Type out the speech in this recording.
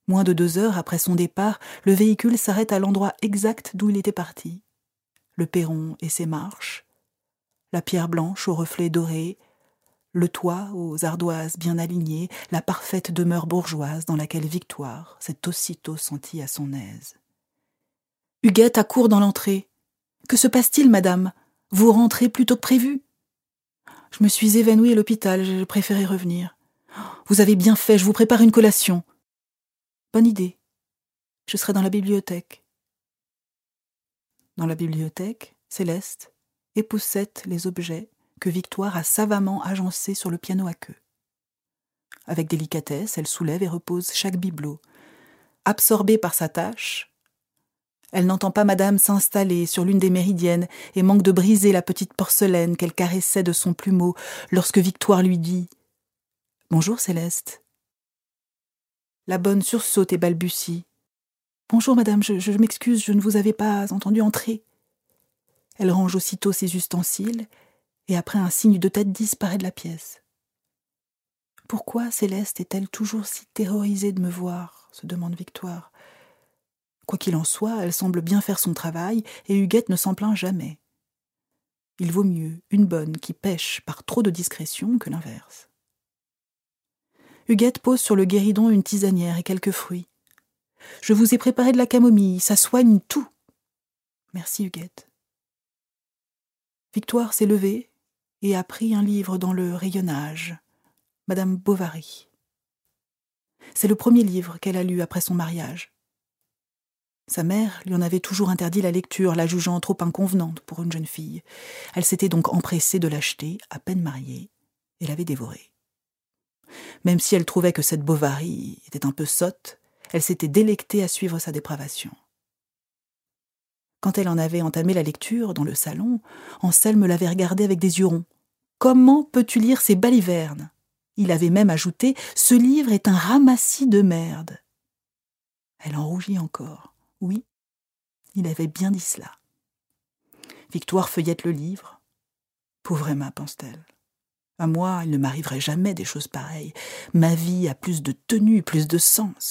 Moins de 2 heures après son départ, le véhicule s'arrête à l'endroit exact d'où il était parti. Le perron et ses marches, la pierre blanche aux reflets dorés, le toit aux ardoises bien alignées, la parfaite demeure bourgeoise dans laquelle Victoire s'est aussitôt sentie à son aise. Huguette accourt dans l'entrée. « Que se passe-t-il, madame ? Vous rentrez plus tôt que prévu ?» « Je me suis évanouie à l'hôpital, j'ai préféré revenir. »« Vous avez bien fait, je vous prépare une collation. »« Bonne idée. Je serai dans la bibliothèque. » Dans la bibliothèque, Céleste époussette les objets que Victoire a savamment agencés sur le piano à queue. Avec délicatesse, elle soulève et repose chaque bibelot. Absorbée par sa tâche, elle n'entend pas madame s'installer sur l'une des méridiennes et manque de briser la petite porcelaine qu'elle caressait de son plumeau lorsque Victoire lui dit « Bonjour Céleste ». La bonne sursaute et balbutie « Bonjour madame, je m'excuse, je ne vous avais pas entendu entrer ». Elle range aussitôt ses ustensiles et après un signe de tête disparaît de la pièce. « Pourquoi Céleste est-elle toujours si terrorisée de me voir ?» se demande Victoire. Quoi qu'il en soit, elle semble bien faire son travail et Huguette ne s'en plaint jamais. Il vaut mieux une bonne qui pêche par trop de discrétion que l'inverse. Huguette pose sur le guéridon une tisanière et quelques fruits. « Je vous ai préparé de la camomille, ça soigne tout. » « Merci Huguette. » Victoire s'est levée et a pris un livre dans le rayonnage, Madame Bovary. C'est le premier livre qu'elle a lu après son mariage. Sa mère lui en avait toujours interdit la lecture, la jugeant trop inconvenante pour une jeune fille. Elle s'était donc empressée de l'acheter, à peine mariée, et l'avait dévoré. Même si elle trouvait que cette Bovary était un peu sotte, elle s'était délectée à suivre sa dépravation. Quand elle en avait entamé la lecture, dans le salon, Anselme l'avait regardée avec des yeux ronds. « Comment peux-tu lire ces balivernes ?» Il avait même ajouté « Ce livre est un ramassis de merde. » Elle en rougit encore. Oui, il avait bien dit cela. Victoire feuillette le livre. « Pauvre Emma, pense-t-elle. À moi, il ne m'arriverait jamais des choses pareilles. Ma vie a plus de tenue, plus de sens. »